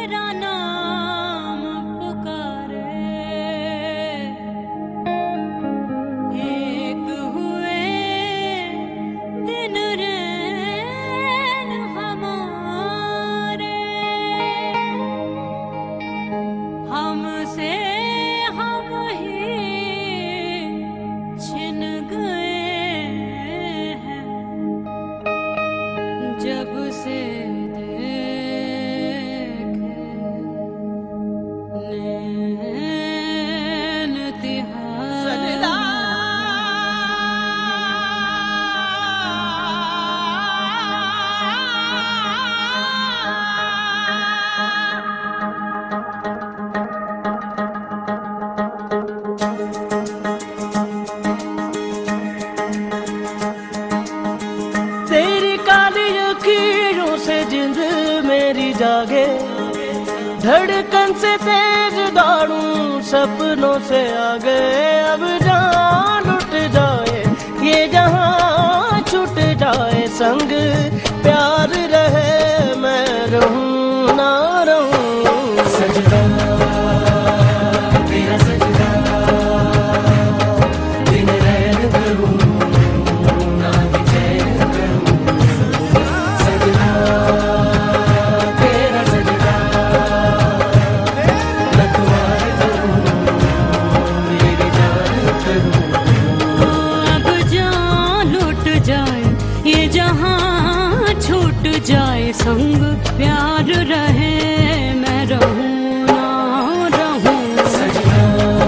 जागे धड़कन से तेज दौड़ूं सपनों से आगे अब जान लुट जाए ये जहां छूट जाए संग प्यार रहे मैं रहूं ना रहूं सजदा तेरा सजदा दिन रैन करूं ना चैन करूं सजदा तेरा सजदा लखवार करूं मेरी जान करूं अब जान लुट जाए ये जहां छूट जाए संग प्यार रहे मैं रहूं ना रहूं सजदा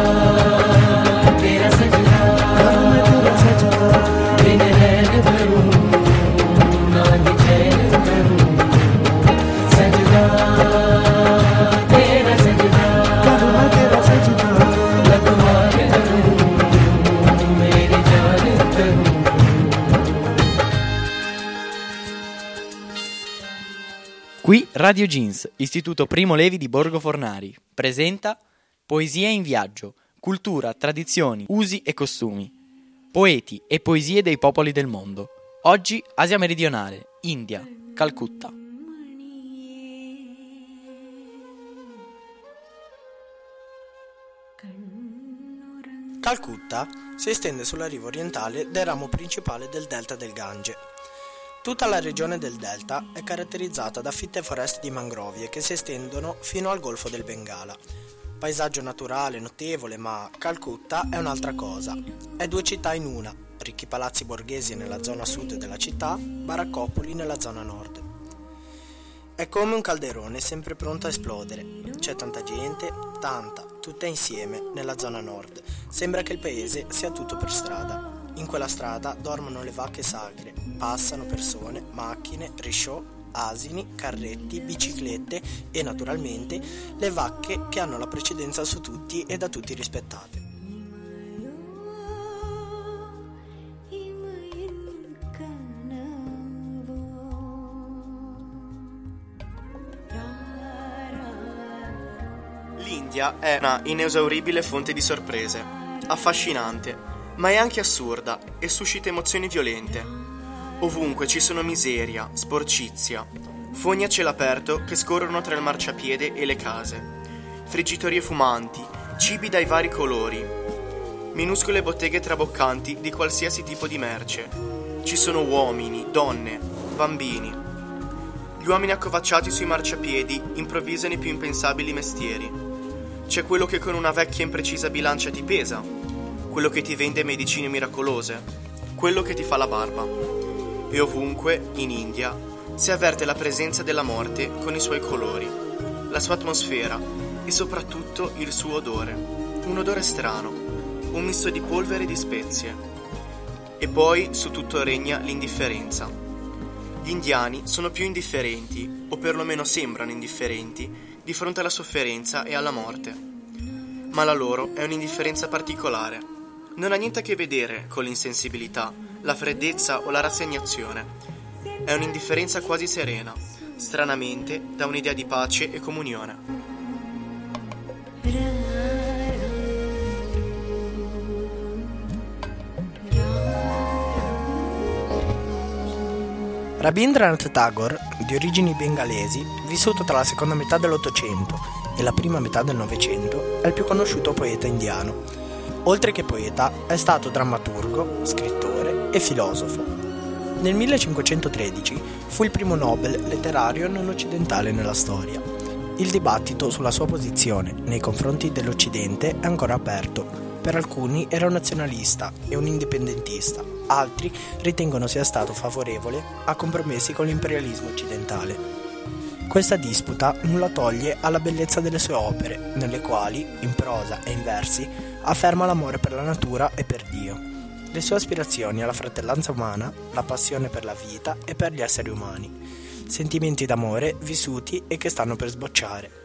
तेरा सजदा मैं तेरा सजदा दिन रैन करूं ना चैन करूं सजदा तेरा सजदा मैं तेरा सजदा लखवार करूं मेरी जान करूं Qui Radio Jeans, Istituto Primo Levi di Borgo Fornari, presenta Poesie in viaggio, cultura, tradizioni, usi e costumi. Poeti e poesie dei popoli del mondo. Oggi Asia Meridionale, India, Calcutta. Calcutta si estende sulla riva orientale del ramo principale del delta del Gange. Tutta la regione del delta è caratterizzata da fitte foreste di mangrovie che si estendono fino al Golfo del Bengala. Paesaggio naturale notevole, ma Calcutta è un'altra cosa. È due città in una, ricchi palazzi borghesi nella zona sud della città, baraccopoli nella zona nord. È come un calderone sempre pronto a esplodere. C'è tanta gente, tanta, tutta insieme, nella zona nord. Sembra che il paese sia tutto per strada. In quella strada dormono le vacche sagre, passano persone, macchine, risciò, asini, carretti, biciclette e naturalmente le vacche che hanno la precedenza su tutti e da tutti rispettate. L'India è una inesauribile fonte di sorprese, affascinante, ma è anche assurda e suscita emozioni violente. Ovunque ci sono miseria, sporcizia, fogni a cielo aperto che scorrono tra il marciapiede e le case, friggitorie fumanti, cibi dai vari colori, minuscole botteghe traboccanti di qualsiasi tipo di merce. Ci sono uomini, donne, bambini. Gli uomini accovacciati sui marciapiedi improvvisano i più impensabili mestieri. C'è quello che con una vecchia e imprecisa bilancia ti pesa, quello che ti vende medicine miracolose, quello che ti fa la barba. E ovunque, in India, si avverte la presenza della morte con i suoi colori, la sua atmosfera e soprattutto il suo odore. Un odore strano, un misto di polvere e di spezie. E poi su tutto regna l'indifferenza. Gli indiani sono più indifferenti, o perlomeno sembrano indifferenti, di fronte alla sofferenza e alla morte. Ma la loro è un'indifferenza particolare. Non ha niente a che vedere con l'insensibilità, la freddezza o la rassegnazione. È un'indifferenza quasi serena, stranamente da un'idea di pace e comunione. Rabindranath Tagore, di origini bengalesi, vissuto tra la seconda metà dell'Ottocento e la prima metà del Novecento, è il più conosciuto poeta indiano. Oltre che poeta, è stato drammaturgo, scrittore e filosofo. Nel 1513 fu il primo Nobel letterario non occidentale nella storia. Il dibattito sulla sua posizione nei confronti dell'Occidente è ancora aperto. Per alcuni era un nazionalista e un indipendentista, altri ritengono sia stato favorevole a compromessi con l'imperialismo occidentale. Questa disputa nulla toglie alla bellezza delle sue opere, nelle quali, in prosa e in versi, afferma l'amore per la natura e per Dio, le sue aspirazioni alla fratellanza umana, la passione per la vita e per gli esseri umani, sentimenti d'amore vissuti e che stanno per sbocciare.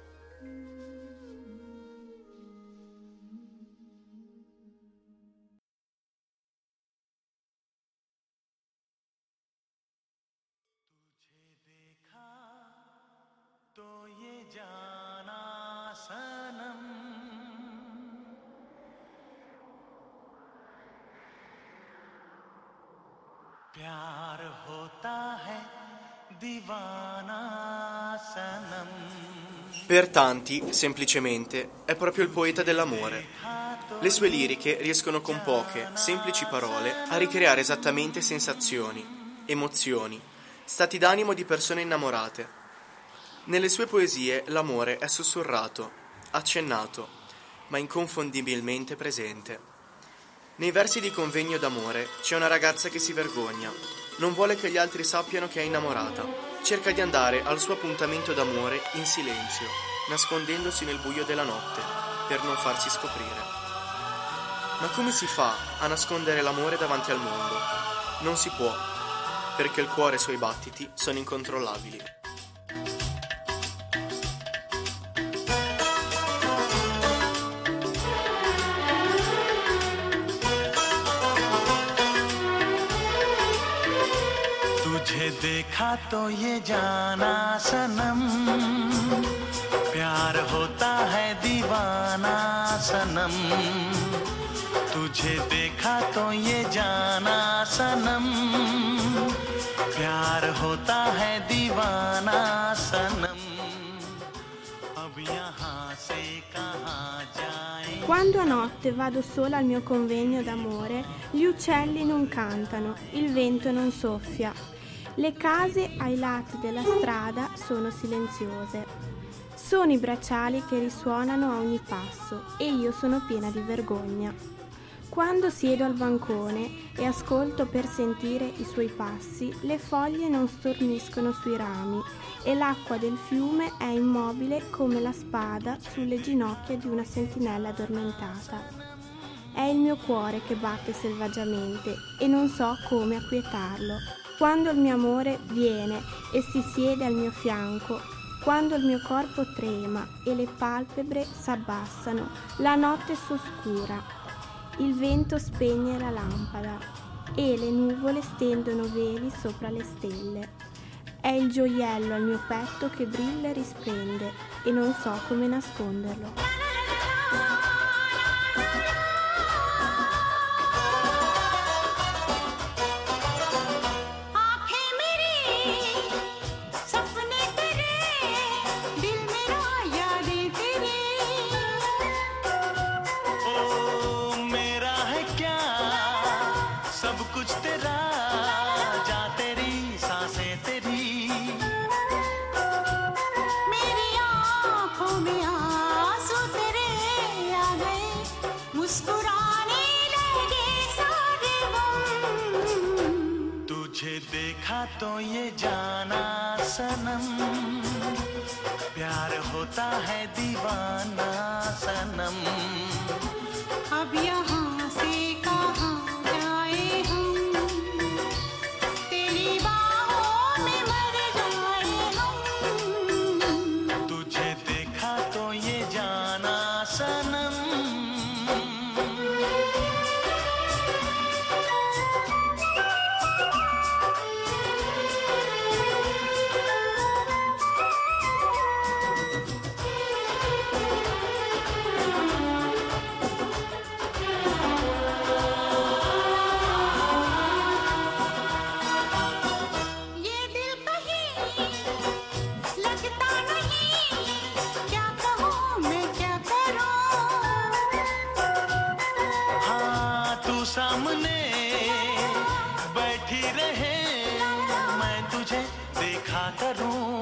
प्यार होता है दीवाना सनम. Per tanti, semplicemente, è proprio il poeta dell'amore. Le sue liriche riescono con poche, semplici parole a ricreare esattamente sensazioni, emozioni, stati d'animo di persone innamorate. Nelle sue poesie l'amore è sussurrato, accennato, ma inconfondibilmente presente. Nei versi di Convegno d'amore c'è una ragazza che si vergogna, non vuole che gli altri sappiano che è innamorata, cerca di andare al suo appuntamento d'amore in silenzio, nascondendosi nel buio della notte, per non farsi scoprire. Ma come si fa a nascondere l'amore davanti al mondo? Non si può, perché il cuore e i suoi battiti sono incontrollabili. देखा तो ये जाना सनम, प्यार होता है दीवाना सनम. तुझे देखा तो ये जाना सनम, प्यार होता है दीवाना सनम. अब यहाँ से कहाँ जाए. Quando a notte vado sola al mio convegno d'amore, gli uccelli non cantano, il vento non soffia. Le case ai lati della strada sono silenziose. Sono i bracciali che risuonano a ogni passo e io sono piena di vergogna. Quando siedo al bancone e ascolto per sentire i suoi passi, le foglie non storniscono sui rami e l'acqua del fiume è immobile come la spada sulle ginocchia di una sentinella addormentata. È il mio cuore che batte selvaggiamente e non so come acquietarlo. Quando il mio amore viene e si siede al mio fianco, quando il mio corpo trema e le palpebre s'abbassano, la notte s'oscura, il vento spegne la lampada e le nuvole stendono veli sopra le stelle. È il gioiello al mio petto che brilla e risplende e non so come nasconderlo. देखा तो ये जाना सनम, प्यार होता है दीवाना सनम. अब यहाँ से कहाँ जाए हम, तेरी बाहों में मर जाए हम. तुझे देखा तो ये जाना सनम. सामने बैठी रहे, मैं तुझे देखा करूं।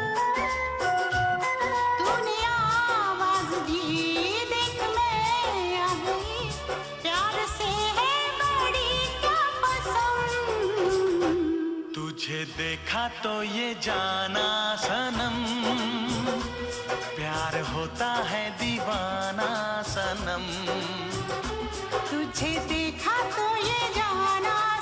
तूने आवाज दी, देख मैं आ गई, प्यार से है बड़ी क्या पसंद। तुझे देखा तो ये जाना सनम, प्यार होता है दीवाना सनम। तुझे देखा तो ये जाना